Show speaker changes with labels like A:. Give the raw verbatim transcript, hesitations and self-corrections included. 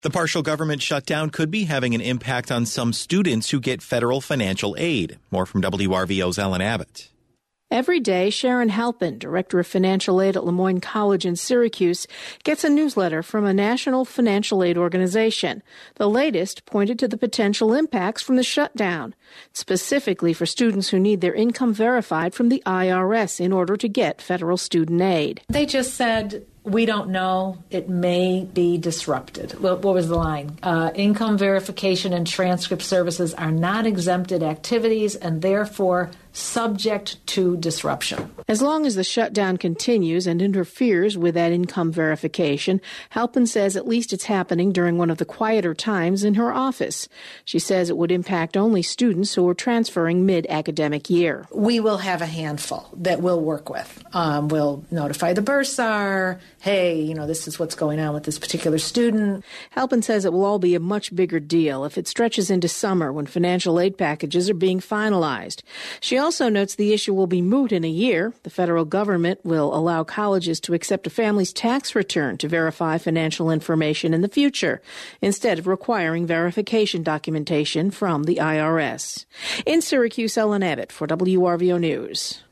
A: The partial government shutdown could be having an impact on some students who get federal financial aid. More from W R V O's Ellen Abbott.
B: Every day, Sharon Halpin, Director of Financial Aid at Lemoyne College in Syracuse, gets a newsletter from a national financial aid organization. The latest pointed to the potential impacts from the shutdown, specifically for students who need their income verified from the I R S in order to get federal student aid.
C: They just said, we don't know. It may be disrupted. What, what was the line? Uh, income verification and transcript services are not exempted activities and therefore subject to disruption.
B: As long as the shutdown continues and interferes with that income verification, Halpin says at least it's happening during one of the quieter times in her office. She says it would impact only students who are transferring mid-academic year.
C: We will have a handful that we'll work with. Um, we'll notify the bursar, hey, you know, this is what's going on with this particular student.
B: Halpin says it will all be a much bigger deal if it stretches into summer when financial aid packages are being finalized. She also notes the issue will be moot in a year. The federal government will allow colleges to accept a family's tax return to verify financial information in the future, instead of requiring verification documentation from the I R S. In Syracuse, Ellen Abbott for W R V O News.